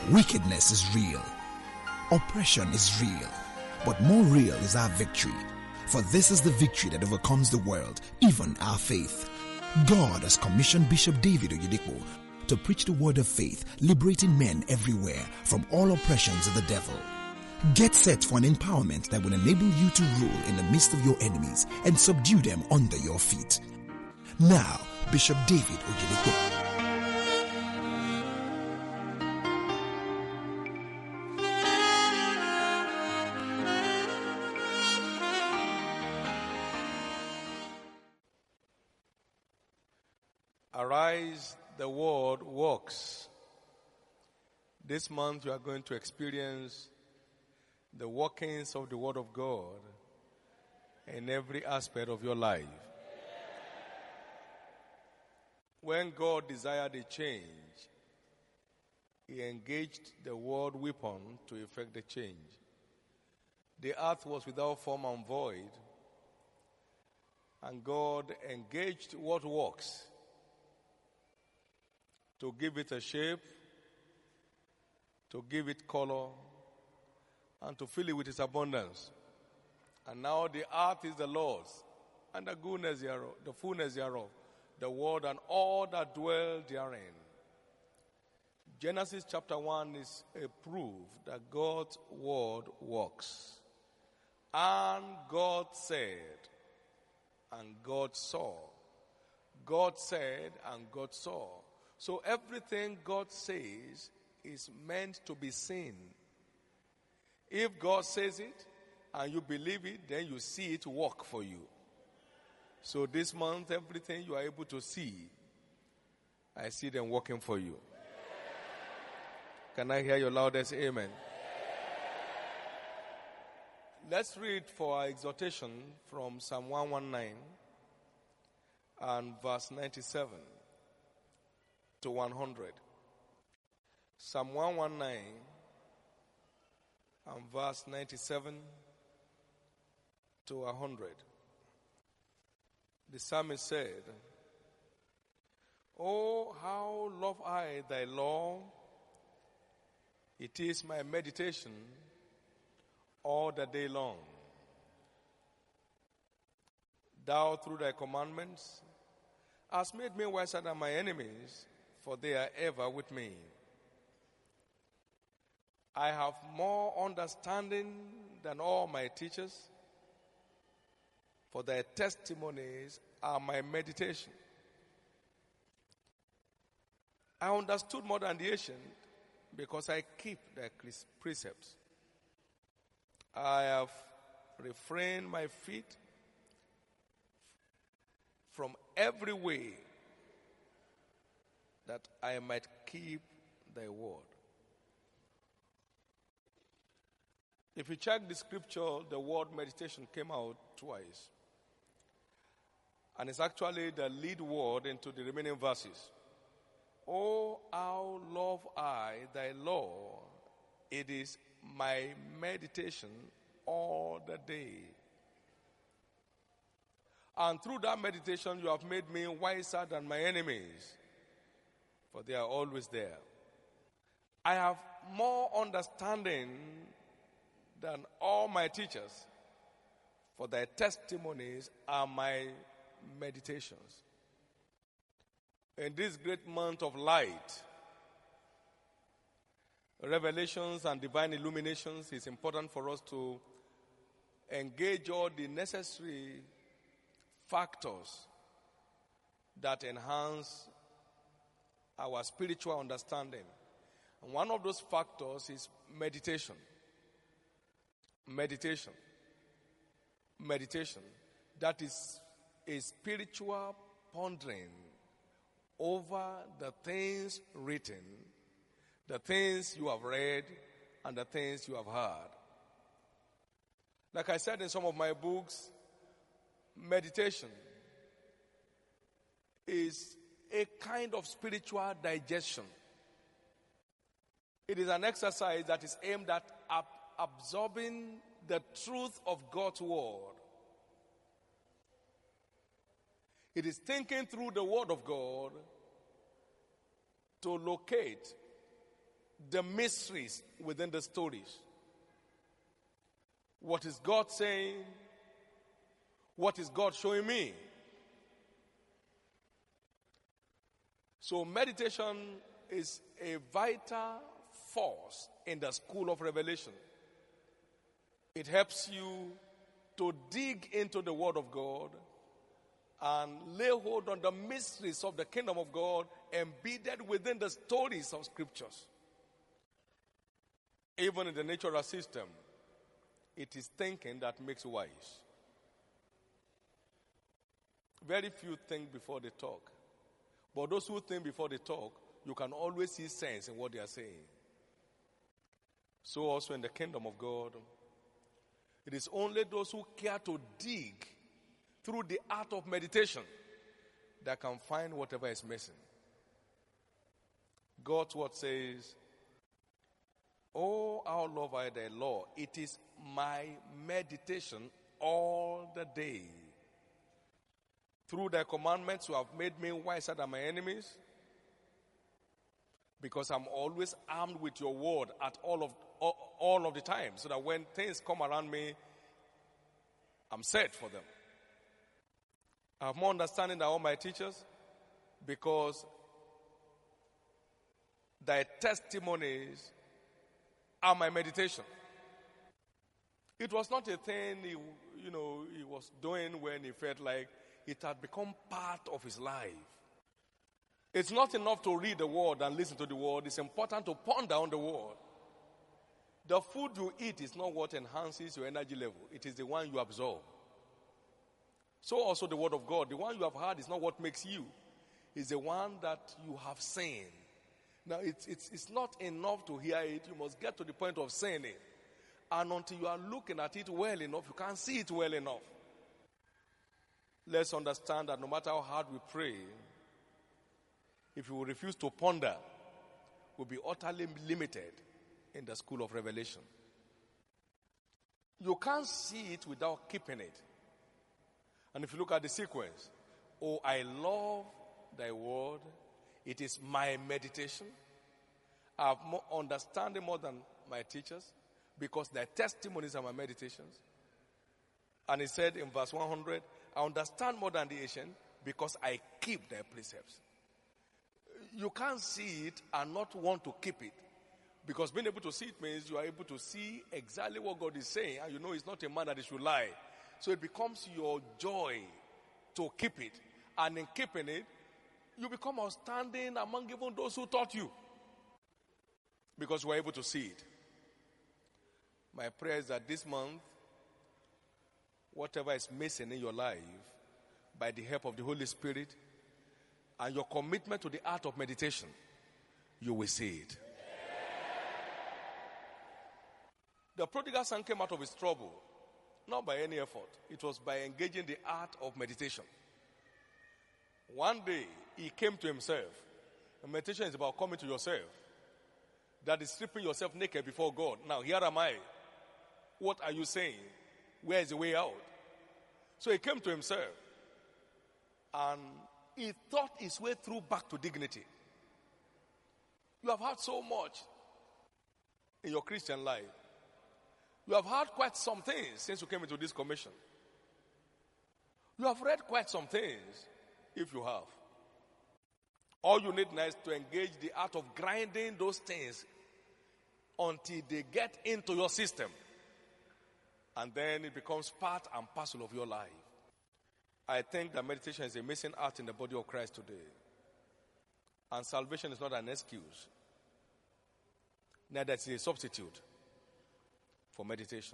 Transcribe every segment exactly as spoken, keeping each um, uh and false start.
Wickedness is real. Oppression is real. But more real is our victory. For this is the victory that overcomes the world, even our faith. God has commissioned Bishop David Oyedepo to preach the word of faith, liberating men everywhere from all oppressions of the devil. Get set for an empowerment that will enable you to rule in the midst of your enemies and subdue them under your feet. Now, Bishop David Oyedepo. Arise, the word works. This month you are going to experience the workings of the word of God in every aspect of your life. When God desired a change, He engaged the word weapon to effect the change. The earth was without form and void, and God engaged what works to give it a shape, to give it color, and to fill it with His abundance. And now the earth is the Lord's, and the goodness thereof, the fullness thereof, the world and all that dwell therein. Genesis chapter one is a proof that God's word works. And God said, and God saw. God said, and God saw. So everything God says is meant to be seen. If God says it and you believe it, then you see it work for you. So this month, everything you are able to see, I see them working for you. Can I hear your loudest amen? Let's read for our exhortation from Psalm one nineteen and verse ninety-seven. To one hundred. Psalm one nineteen and verse ninety-seven to one hundred. The psalmist said, "Oh, how love I thy law! It is my meditation all the day long. Thou through thy commandments hast made me wiser than my enemies, for they are ever with me. I have more understanding than all my teachers, for thy testimonies are my meditation. I understood more than the ancient, because I keep thy precepts. I have refrained my feet from every way, that I might keep thy word." If you check the scripture, the word meditation came out twice. And it's actually the lead word into the remaining verses. "Oh, how love I thy law. It is my meditation all the day. And through that meditation you have made me wiser than my enemies, for they are always there. I have more understanding than all my teachers, for thy testimonies are my meditations." In this great month of light, revelations and divine illuminations, it's important for us to engage all the necessary factors that enhance our spiritual understanding. And one of those factors is meditation. Meditation. Meditation. That is a spiritual pondering over the things written, the things you have read, and the things you have heard. Like I said in some of my books, meditation is a kind of spiritual digestion. It is an exercise that is aimed at ab- absorbing the truth of God's word. It is thinking through the word of God to locate the mysteries within the stories. What is God saying? What is God showing me? So meditation is a vital force in the school of revelation. It helps you to dig into the Word of God and lay hold on the mysteries of the kingdom of God embedded within the stories of scriptures. Even in the natural system, it is thinking that makes wise. Very few think before they talk. But those who think before they talk, you can always see sense in what they are saying. So also in the kingdom of God, it is only those who care to dig through the art of meditation that can find whatever is missing. God's word says, "Oh, how love I thy law. It is my meditation all the day. Through thy commandments you have made me wiser than my enemies, because I'm always armed with your word at all of all, all of the time, so that when things come around me, I'm set for them. I have more understanding than all my teachers, because thy testimonies are my meditation." It was not a thing he, you know, he was doing when he felt like it had become part of his life. It's not enough to read the word and listen to the word. It's important to ponder on the word. The food you eat is not what enhances your energy level. It is the one you absorb. So also the word of God, the one you have heard is not what makes you. It's the one that you have seen. Now, it's, it's, it's not enough to hear it. You must get to the point of saying it. And until you are looking at it well enough, you can't see it well enough. Let's understand that no matter how hard we pray, if you refuse to ponder, we'll be utterly limited in the school of revelation. You can't see it without keeping it. And if you look at the sequence, "Oh, I love thy word. It is my meditation. I have more understanding more than my teachers, because thy testimonies are my meditations." And he said in verse one hundred, "I understand more than the ancient, because I keep thy precepts." You can't see it and not want to keep it. Because being able to see it means you are able to see exactly what God is saying, and you know he's not a man that he should lie. So it becomes your joy to keep it. And in keeping it, you become outstanding among even those who taught you, because you are able to see it. My prayer is that this month, whatever is missing in your life, by the help of the Holy Spirit and your commitment to the art of meditation, you will see it. The prodigal son came out of his trouble, not by any effort. It was by engaging the art of meditation. One day, he came to himself. And meditation is about coming to yourself. That is stripping yourself naked before God. Now, here am I. What are you saying? Where is the way out? So he came to himself. And he thought his way through back to dignity. You have had so much in your Christian life. You have heard quite some things since you came into this commission. You have read quite some things, if you have. All you need now is to engage the art of grinding those things until they get into your system. And then it becomes part and parcel of your life. I think that meditation is a missing art in the body of Christ today. And salvation is not an excuse. Neither is it a substitute for meditation.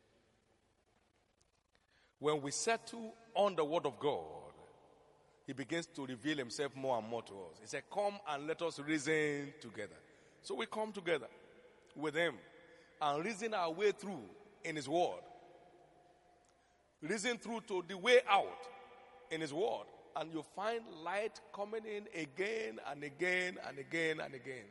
When we settle on the word of God, he begins to reveal himself more and more to us. He said, "Come and let us reason together." So we come together with him and reason our way through in his word. Reason through to the way out in his word. And you find light coming in again and again and again and again.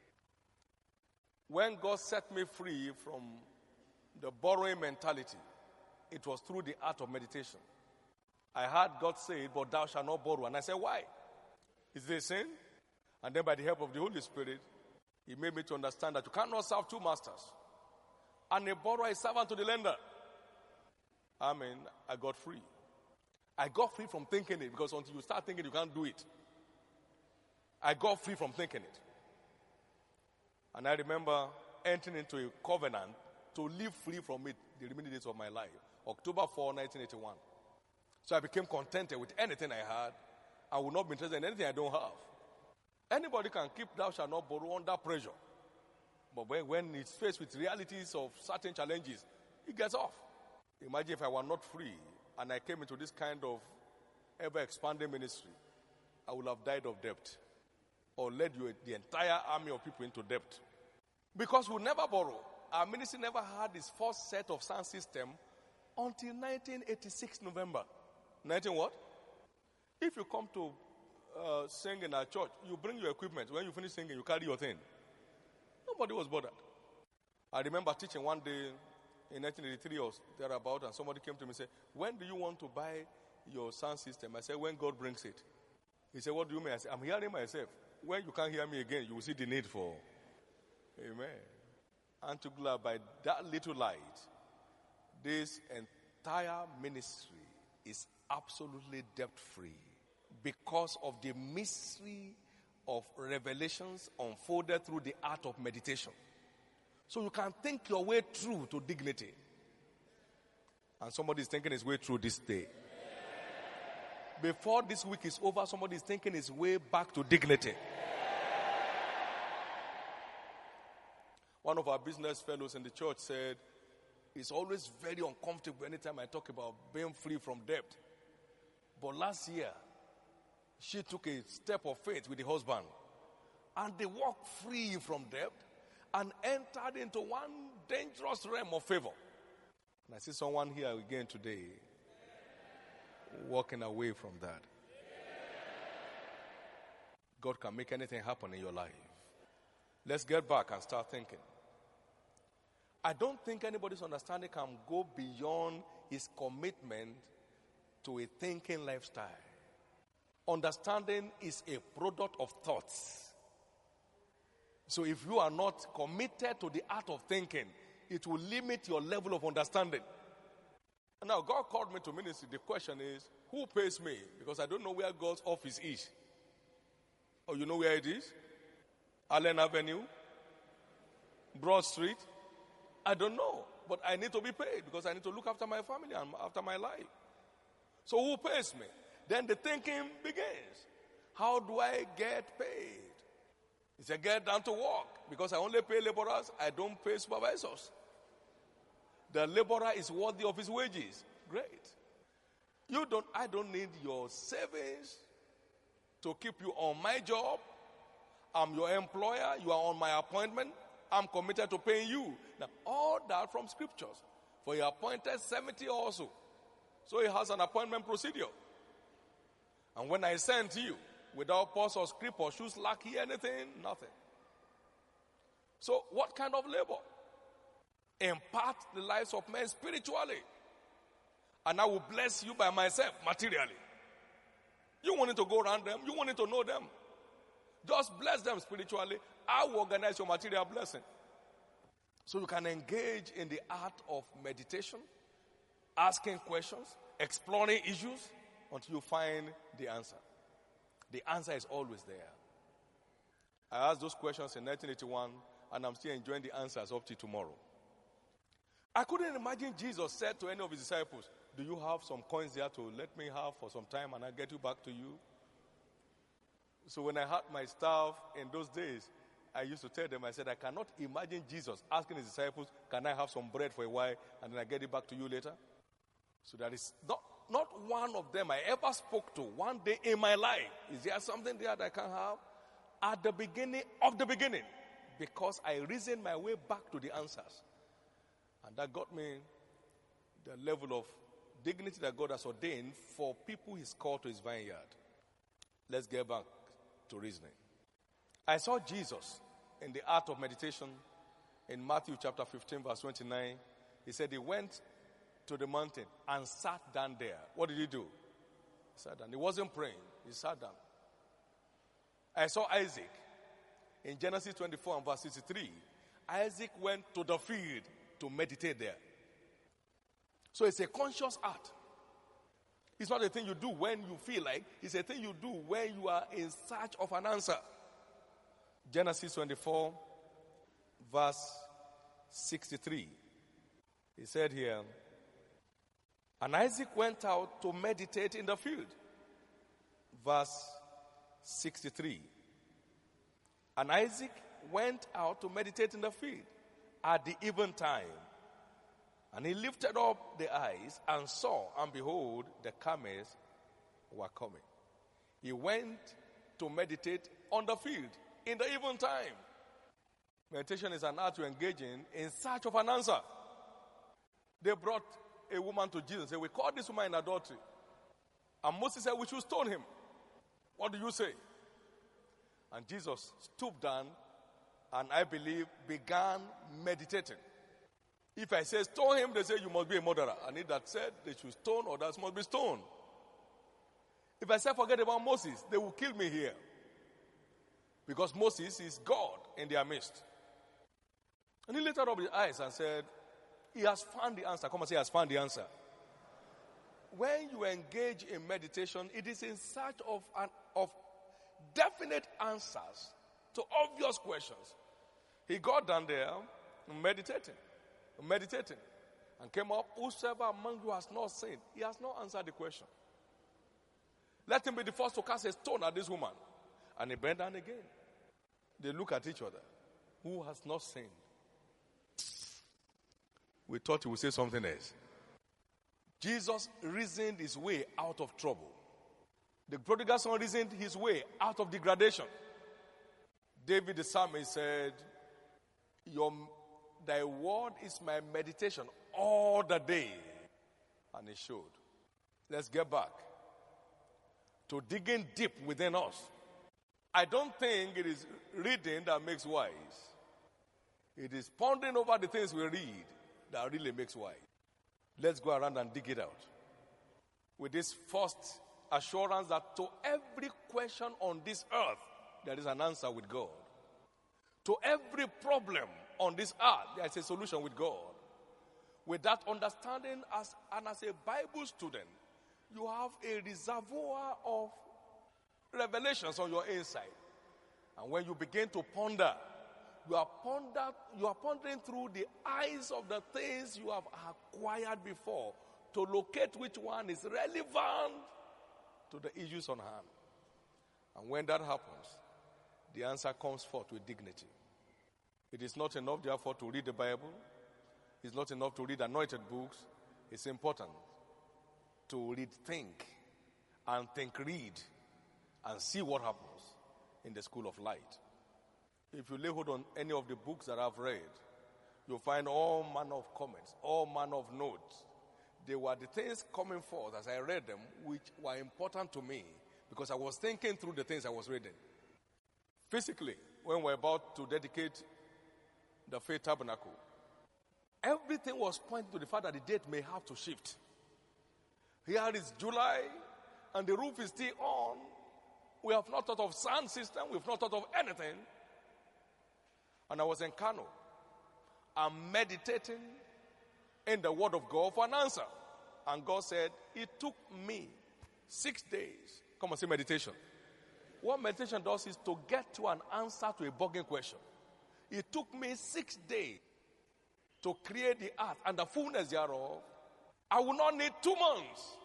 When God set me free from the borrowing mentality, it was through the art of meditation. I heard God say, "But thou shalt not borrow." And I said, "Why? Is this a sin?" And then by the help of the Holy Spirit, He made me to understand that you cannot serve two masters. And a borrower is servant to the lender. I mean, I got free. I got free from thinking it, because until you start thinking, you can't do it. I got free from thinking it. And I remember entering into a covenant to live free from it the remaining days of my life. October fourth, nineteen eighty-one. So I became contented with anything I had. I would not be interested in anything I don't have. Anybody can keep thou shalt not borrow under pressure. But when, when it's faced with realities of certain challenges, it gets off. Imagine if I were not free and I came into this kind of ever-expanding ministry, I would have died of debt or led you, the entire army of people, into debt. Because we never borrow. Our ministry never had its first set of sound system until nineteen eighty-six November. nineteen what? If you come to uh, sing in our church, you bring your equipment. When you finish singing, you carry your thing. Nobody was bothered. I remember teaching one day in nineteen eighty-three or thereabout, and somebody came to me and said, when do you want to buy your sound system? I said, when God brings it. He said, what do you mean? I said, I'm hearing myself. When you can't hear me again, you will see the need for. Amen. And to glad by that little light, this entire ministry is absolutely debt-free because of the mystery of revelations unfolded through the art of meditation. So you can think your way through to dignity. And somebody is thinking his way through this day. Before this week is over, somebody is thinking his way back to dignity. One of our business fellows in the church said, it's always very uncomfortable anytime I talk about being free from debt. But last year, she took a step of faith with the husband. And they walked free from debt and entered into one dangerous realm of favor. And I see someone here again today walking away from that. God can make anything happen in your life. Let's get back and start thinking. I don't think anybody's understanding can go beyond his commitment to a thinking lifestyle. Understanding is a product of thoughts. So if you are not committed to the art of thinking, it will limit your level of understanding. Now, God called me to ministry. The question is, who pays me? Because I don't know where God's office is. Oh, you know where it is? Allen Avenue? Broad Street? I don't know. But I need to be paid because I need to look after my family and after my life. So who pays me? Then the thinking begins. How do I get paid? It's a get down to work. Because I only pay laborers, I don't pay supervisors. The laborer is worthy of his wages. Great. You don't, I don't need your savings to keep you on my job. I'm your employer. You are on my appointment. I'm committed to paying you. Now, all that from scriptures. For he appointed seventy also. So he has an appointment procedure. And when I send you, without pause or script or shoes, lucky anything, nothing. So what kind of labor? Impart the lives of men spiritually. And I will bless you by myself materially. You wanted to go around them. You wanted to know them. Just bless them spiritually. I will organize your material blessing. So you can engage in the art of meditation, asking questions, exploring issues until you find the answer. The answer is always there. I asked those questions in nineteen eighty-one and I'm still enjoying the answers up to tomorrow. I couldn't imagine Jesus said to any of his disciples, do you have some coins there to let me have for some time and I'll get you back to you? So when I had my staff in those days, I used to tell them, I said, I cannot imagine Jesus asking his disciples, can I have some bread for a while and then I get it back to you later? So that is not, not one of them I ever spoke to one day in my life. Is there something there that I can have? At the beginning of the beginning. Because I reasoned my way back to the answers. And that got me the level of dignity that God has ordained for people he's called to his vineyard. Let's get back to reasoning. I saw Jesus in the art of meditation in Matthew chapter fifteen verse twenty-nine. He said he went to the mountain and sat down there. What did he do? He sat down. He wasn't praying. He sat down. I saw Isaac in Genesis twenty-four and verse sixty-three, Isaac went to the field to meditate there. So it's a conscious act. It's not a thing you do when you feel like. It's a thing you do when you are in search of an answer. Genesis twenty-four, verse sixty-three. He said here, and Isaac went out to meditate in the field. Verse sixty-three. And Isaac went out to meditate in the field at the eventime. And he lifted up the eyes and saw, and behold, the camels were coming. He went to meditate on the field in the eventime. Meditation is an art to engage in in search of an answer. They brought a woman to Jesus and said, we caught this woman in adultery. And Moses said, we should stone him. What do you say? And Jesus stooped down and I believe began meditating. If I say stone him, they say you must be a murderer. And if that said they should stone, others must be stoned. If I say forget about Moses, they will kill me here. Because Moses is God in their midst. And he lifted up his eyes and said, he has found the answer. Come and say, he has found the answer. When you engage in meditation, it is in search of an, of definite answers to obvious questions. He got down there meditating, meditating, and came up, whosoever among you has not sinned, he has not answered the question. Let him be the first to cast a stone at this woman. And he bent down again. They look at each other. Who has not sinned? We thought he would say something else. Jesus reasoned his way out of trouble. The prodigal son reasoned his way out of degradation. David the psalmist said, Your, thy word is my meditation all the day. And he showed. Let's get back to digging deep within us. I don't think it is reading that makes wise. It is pondering over the things we read that really makes wise. Let's go around and dig it out. With this first assurance that to every question on this earth, there is an answer with God. To every problem on this earth, there is a solution with God. With that understanding, as, and as a Bible student, you have a reservoir of revelations on your inside. And when you begin to ponder, you are ponder, you are pondering through the eyes of the things you have acquired before to locate which one is relevant to the issues on hand. And when that happens, the answer comes forth with dignity. It is not enough, therefore, to read the Bible. It's not enough to read anointed books. It's important to read, think, and think, read, and see what happens in the school of light. If you lay hold on any of the books that I've read, you'll find all manner of comments, all manner of notes. They were the things coming forth as I read them, which were important to me because I was thinking through the things I was reading. Physically, when we're about to dedicate the Faith Tabernacle, everything was pointing to the fact that the date may have to shift. Here is July, and the roof is still on. We have not thought of sound system. We've not thought of anything. And I was in Kano. I'm meditating in the Word of God for an answer. And God said, it took me six days. Come and say meditation. What meditation does is to get to an answer to a bugging question. It took me six days to create the earth and the fullness thereof. I will not need two months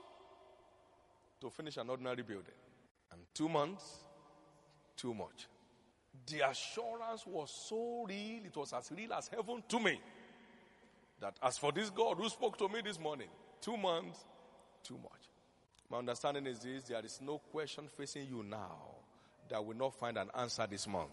to finish an ordinary building. And two months, too much. The assurance was so real, it was as real as heaven to me, that as for this God who spoke to me this morning, two months, too much. My understanding is this: there is no question facing you now that will not find an answer this month.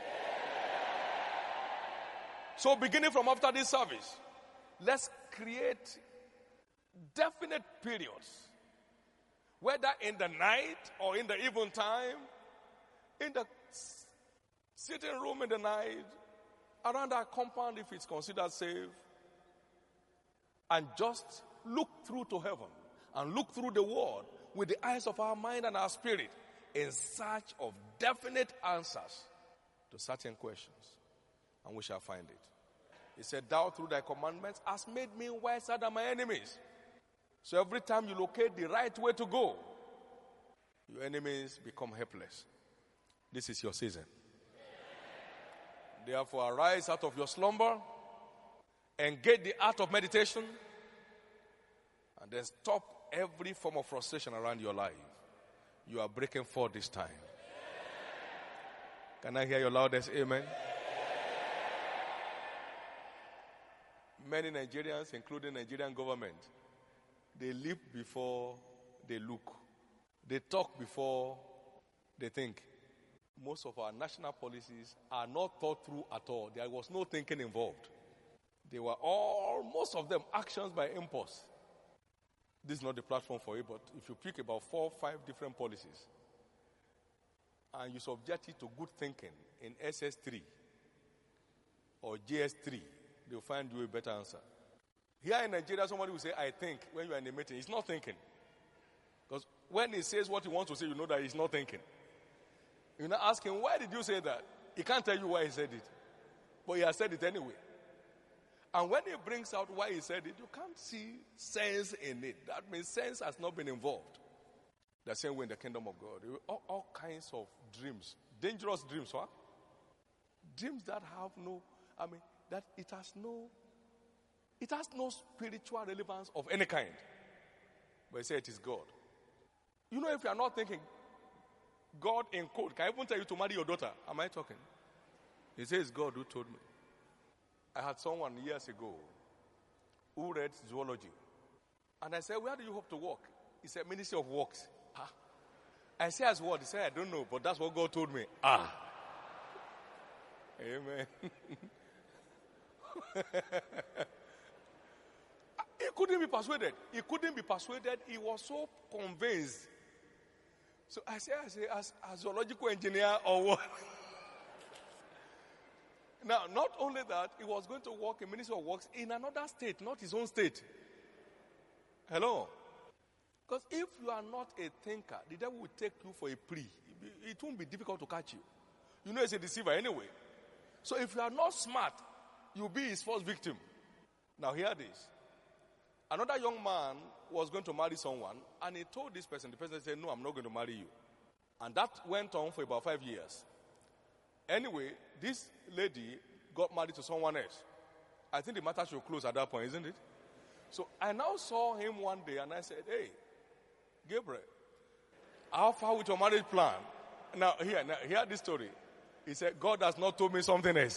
So beginning from after this service, let's create definite periods, whether in the night or in the evening time, in the sitting room in the night, around our compound if it's considered safe, and just look through to heaven and look through the world with the eyes of our mind and our spirit in search of definite answers to certain questions, and we shall find it. He said, thou through thy commandments hast made me wiser than my enemies. So every time you locate the right way to go, your enemies become helpless. This is your season. Therefore, arise out of your slumber, engage the art of meditation, and then stop every form of frustration around your life. You are breaking forth this time. Can I hear your loudest amen? Many Nigerians, including Nigerian government, they leap before they look. They talk before they think. Most of our national policies are not thought through at all. There was no thinking involved. They were all, most of them, actions by impulse. This is not the platform for it, but if you pick about four or five different policies and you subject it to good thinking in S S three or J S three, they'll find you a better answer. Here in Nigeria, somebody will say, I think, when you are in a meeting. He's not thinking. Because when he says what he wants to say, you know that he's not thinking. You now ask him, why did you say that? He can't tell you why he said it. But he has said it anyway. And when he brings out why he said it, you can't see sense in it. That means sense has not been involved. The same way in the kingdom of God. All, all kinds of dreams. Dangerous dreams, what? Dreams that have no, I mean, that it has no, it has no spiritual relevance of any kind. But he said it is God. You know, if you are not thinking, God in code, can I even tell you to marry your daughter? Am I talking? He says, God who told me. I had someone years ago who read zoology. And I said, where do you hope to work? He said, Ministry of Works. Ah. I said, as what? He said, I don't know, but that's what God told me. Ah. Amen. He couldn't be persuaded. He couldn't be persuaded. He was so convinced. So I said, I said, as a zoological engineer or what? Now, not only that, he was going to work in Ministry of Works in another state, not his own state. Hello? Because if you are not a thinker, the devil will take you for a prey. It won't be difficult to catch you. You know he's a deceiver anyway. So if you are not smart, you'll be his first victim. Now hear this. Another young man was going to marry someone, and he told this person, the person said, no, I'm not going to marry you. And that went on for about five years. Anyway, this lady got married to someone else. I think the matter should close at that point, isn't it? So I now saw him one day, and I said, hey, Gabriel, how far with your marriage plan? Now, here, now, hear this story. He said, God has not told me something else.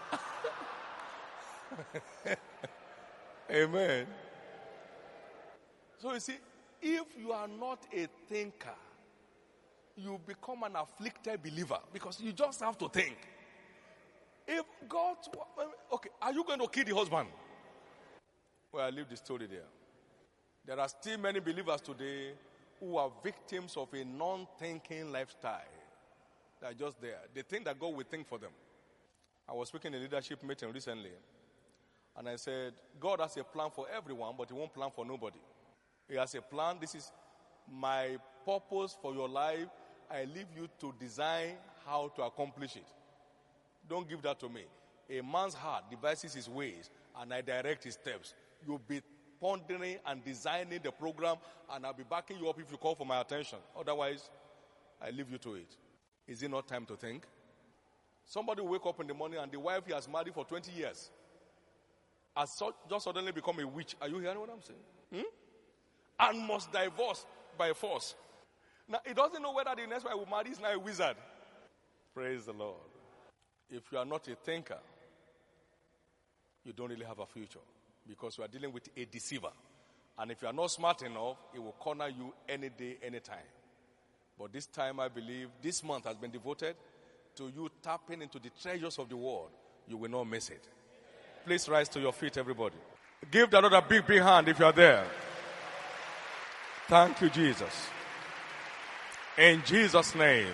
Amen. So you see, if you are not a thinker, you become an afflicted believer because you just have to think. If God, okay, are you going to kill the husband? Well, I leave the story there. There are still many believers today who are victims of a non-thinking lifestyle. They are just there. They think that God will think for them. I was speaking in a leadership meeting recently, and I said, God has a plan for everyone, but he won't plan for nobody. He has a plan. This is my purpose for your life. I leave you to design how to accomplish it. Don't give that to me. A man's heart devises his ways, and I direct his steps. You'll be pondering and designing the program, and I'll be backing you up if you call for my attention. Otherwise, I leave you to it. Is it not time to think? Somebody will wake up in the morning, and the wife he has married for twenty years has so, just suddenly become a witch. Are you hearing what I'm saying? Hmm? And must divorce by force. Now, he doesn't know whether the next wife will marry is now a wizard. Praise the Lord. If you are not a thinker, you don't really have a future because you are dealing with a deceiver. And if you are not smart enough, it will corner you any day, any time. But this time, I believe, this month has been devoted to you tapping into the treasures of the world. You will not miss it. Please rise to your feet, everybody. Give the Lord a big, big hand if you are there. Thank you, Jesus. In Jesus' name.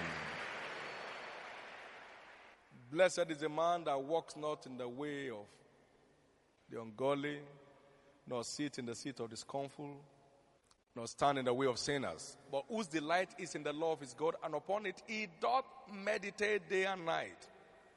Blessed is the man that walks not in the way of the ungodly, nor sit in the seat of the scornful, nor stand in the way of sinners, but whose delight is in the law of his God, and upon it he doth meditate day and night.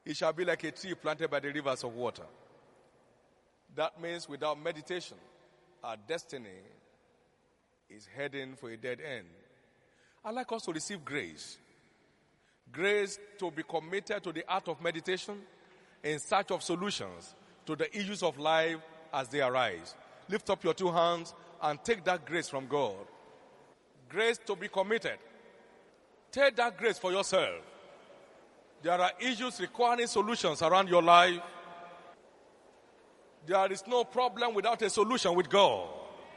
It shall be like a tree planted by the rivers of water. That means without meditation, our destiny is heading for a dead end. I'd like us to receive grace. Grace to be committed to the art of meditation in search of solutions to the issues of life as they arise. Lift up your two hands and take that grace from God. Grace to be committed. Take that grace for yourself. There are issues requiring solutions around your life. There is no problem without a solution with God.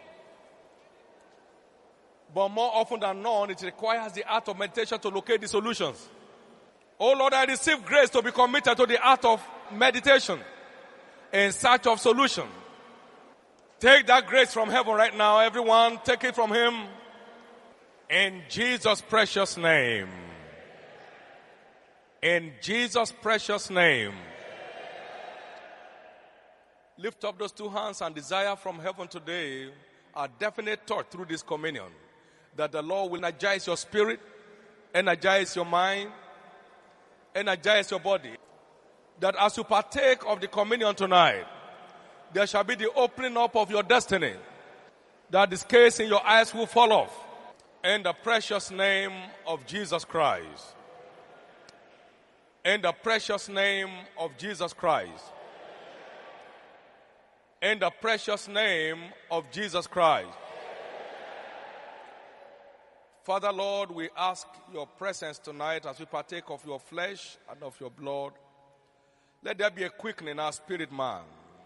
But more often than not, it requires the art of meditation to locate the solutions. Oh Lord, I receive grace to be committed to the art of meditation in search of solution. Take that grace from heaven right now, everyone. Take it from Him. In Jesus' precious name. In Jesus' precious name. Lift up those two hands and desire from heaven today a definite thought through this communion. That the Lord will energize your spirit, energize your mind, energize your body. That as you partake of the communion tonight, there shall be the opening up of your destiny. That the scales in your eyes will fall off. In the precious name of Jesus Christ. In the precious name of Jesus Christ. In the precious name of Jesus Christ. Father, Lord, we ask your presence tonight as we partake of your flesh and of your blood. Let there be a quickening in our spirit man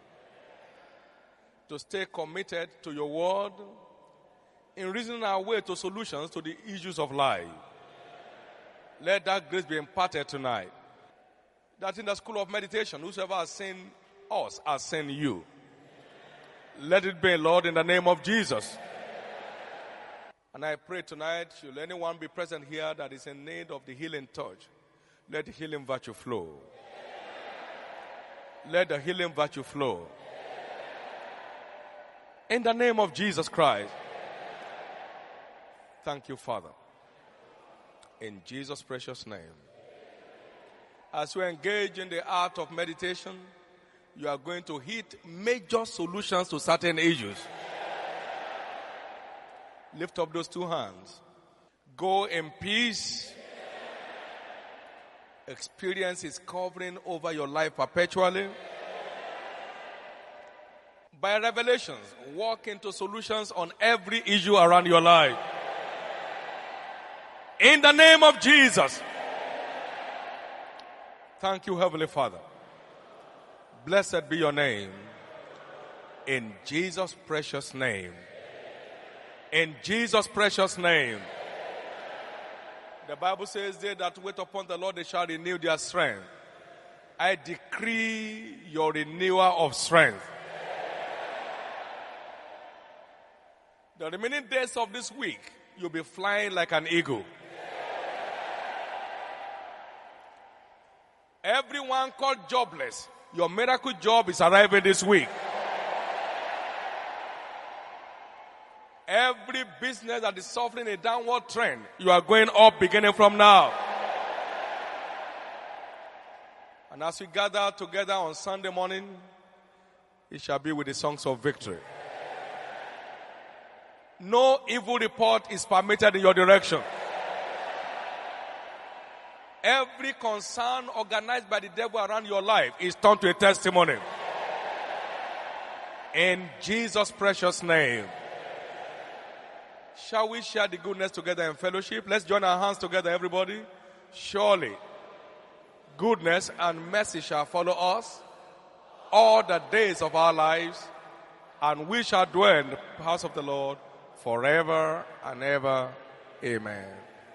to stay committed to your word in reasoning our way to solutions to the issues of life. Let that grace be imparted tonight. That in the school of meditation, whosoever has seen us has seen you. Let it be, Lord, in the name of Jesus. And I pray tonight, should anyone be present here that is in need of the healing touch, let the healing virtue flow. Let the healing virtue flow. In the name of Jesus Christ. Thank you, Father. In Jesus' precious name. As we engage in the art of meditation, you are going to hit major solutions to certain issues. Lift up those two hands. Go in peace. Experience His covering over your life perpetually. By revelations, walk into solutions on every issue around your life. In the name of Jesus. Thank you, Heavenly Father. Blessed be your name. In Jesus' precious name. In Jesus' precious name. The Bible says, they that wait upon the Lord, they shall renew their strength. I decree your renewal of strength. The remaining days of this week, you'll be flying like an eagle. Everyone called jobless, your miracle job is arriving this week. Every business that is suffering a downward trend, you are going up beginning from now. And as we gather together on Sunday morning, it shall be with the songs of victory. No evil report is permitted in your direction. Every concern organized by the devil around your life is turned to a testimony. In Jesus' precious name. Shall we share the goodness together in fellowship? Let's join our hands together, everybody. Surely, goodness and mercy shall follow us all the days of our lives, and we shall dwell in the house of the Lord forever and ever. Amen.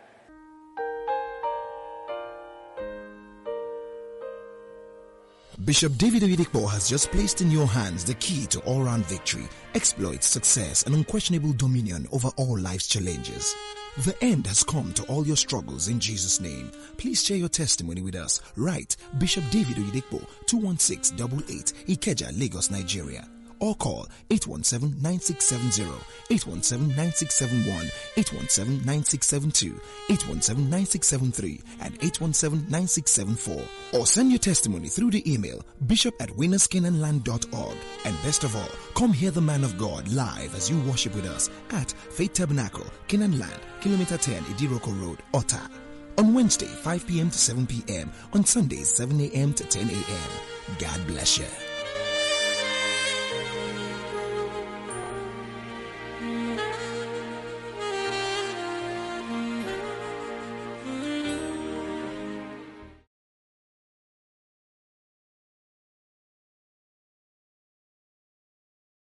Bishop David Oyedepo has just placed in your hands the key to all-round victory, exploits, success, and unquestionable dominion over all life's challenges. The end has come to all your struggles in Jesus' name. Please share your testimony with us. Write Bishop David Oyedepo, two one six eight eight, Ikeja, Lagos, Nigeria. or call eight one seven, nine six seven zero, eight one seven, nine six seven one, eight one seven, nine six seven two, eight one seven, nine six seven three, and eight one seven, nine six seven four. Or send your testimony through the email bishop at winners canaan land dot org. And best of all, come hear the man of God live as you worship with us at Faith Tabernacle, Canaan Land, Kilometer ten, Idiroko Road, Ota. On Wednesday, five p.m. to seven p.m. On Sundays, seven a.m. to ten a.m. God bless you.